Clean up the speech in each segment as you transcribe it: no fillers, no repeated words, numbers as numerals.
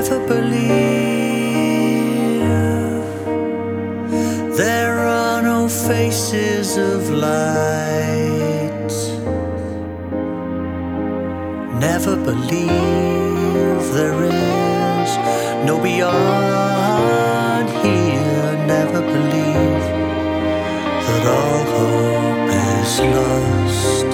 Never believe there are no faces of light. Never believe there is no beyond here. Never believe that all hope is lost.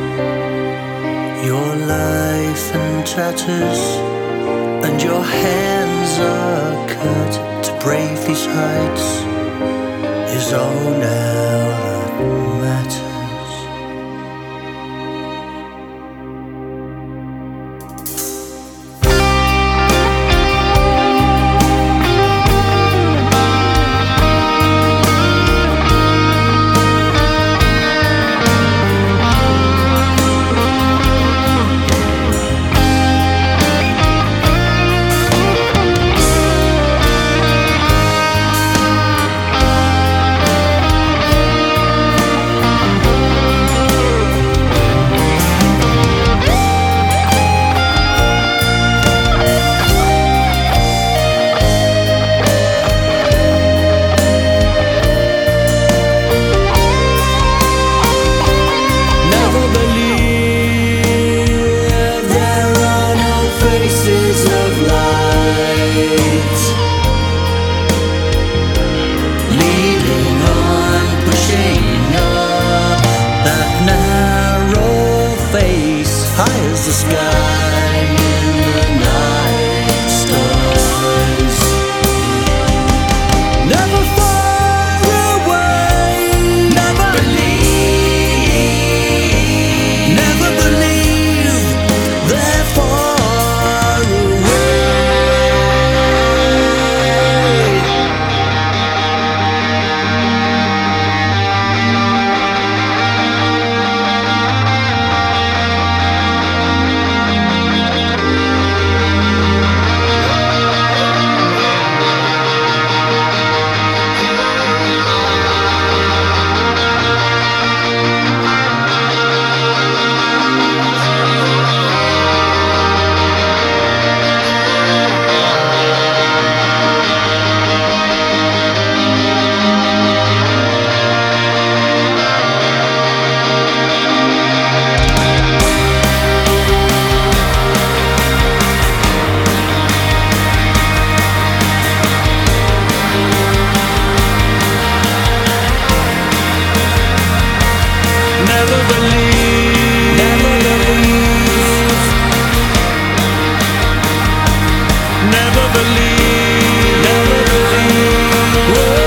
Your life in tatters and your hands are cut. To brave these heights is all now that matters. High as the sky in the night stars. Never far away. Never believe. Never believe they're far away. Never believe, never believe, never believe, never believe.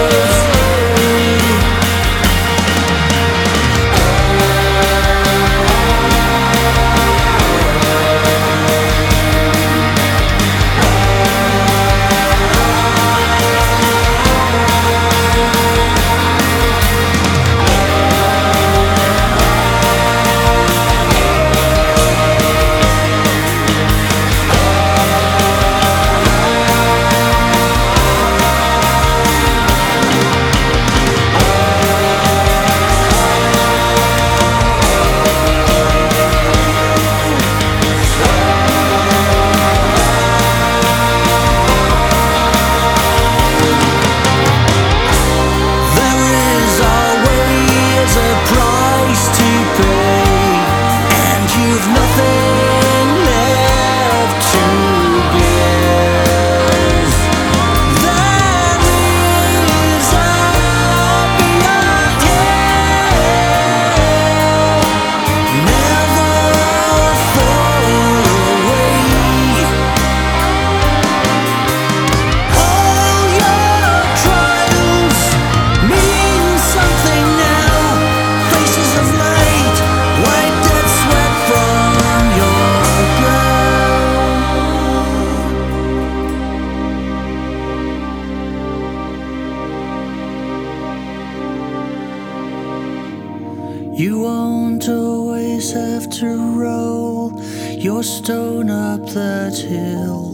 You won't always have to roll your stone up that hill.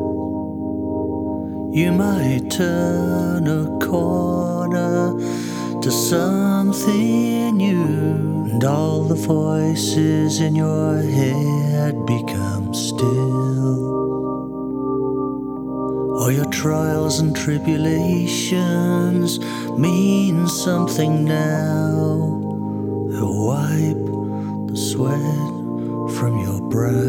You might turn a corner to something new, and all the voices in your head become still. trials and tribulations mean something now. They'll wipe the sweat from your brow.